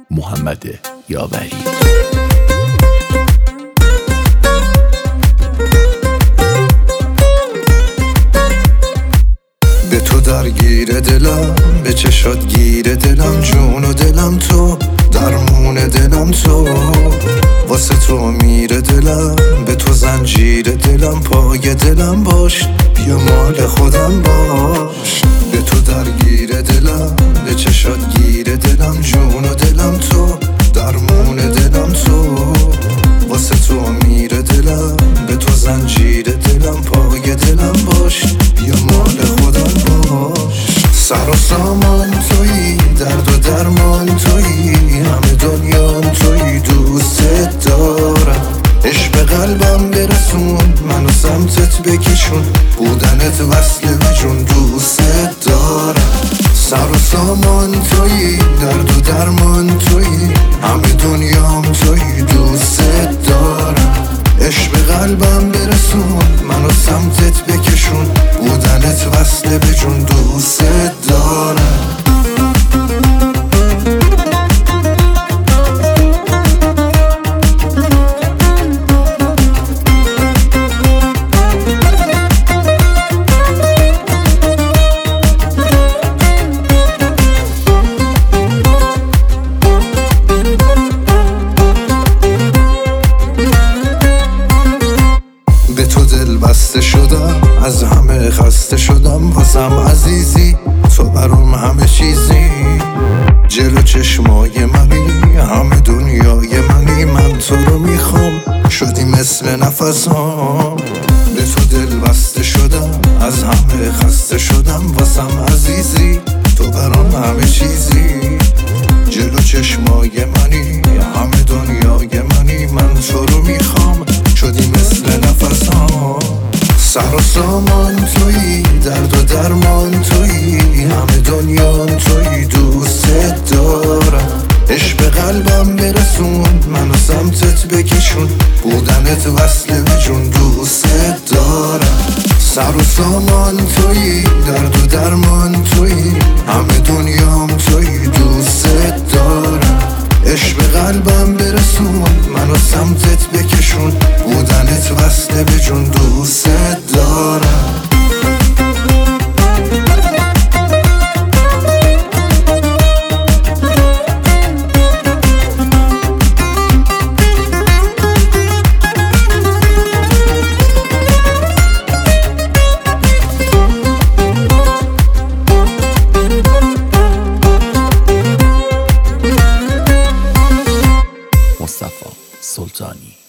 محمد یاوری. به تو درگیر دلم، به چشات گیر دلم، جون و دلم تو، درمون دلم تو، واسه تو میره دلم، به تو زنجیر دلم، پای دلم باش، بیا مال خودم باش. به تو درگیر دلم، به چشات گیر دلم، جون و دلم تو، درمون دلم تو، واسه تو میره دلم، به تو زنجیر دلم، پای دلم باش، بیا مال خودم باش. سر و سامان تویی، درد و درمان تویی، همه دنیام تویی، دوستت دارم. عشق قلبم برسون، منو سمتت بکشون، بودنت وصله به جون، دوستت دارم. سر و سامان تویی، درد و درمان تویی، همه دنیام تویی، دوستت دارم. عشق قلبم برسون، منو سمتت بکشون، بودنت وصله به جون، دوستت دارم. به تو دل بسته شدم، از همه خسته شدم، واسم عزیزی، تو برام همه چیزی. جلو چشمای منی، همه دنیای منی، من تو رو میخوام، شدی مثل نفسام. به تو دل بسته شدم، از همه خسته شدم، واسم عزیزی، تو برام همه چیزی. جلو چشمای منی، همه دنیای منی، من تو رو میخوام، شدی مثل نفسام. سر و سامان تویی، درد و درمان تویی، همه دنیام تویی، دوستت دارم. عشق قلبم برسون، منو سمتت بکشون، بودنت وصله به جون، دوستت دارم. سر و سامان تویی، درد و درمان تویی، همه دنیام تویی، دوستت دارم. عشق قلبم برسون، منو سمتت بکشون، بودنت وصله به جون، دوستت دارم. مصطفی سلطانی.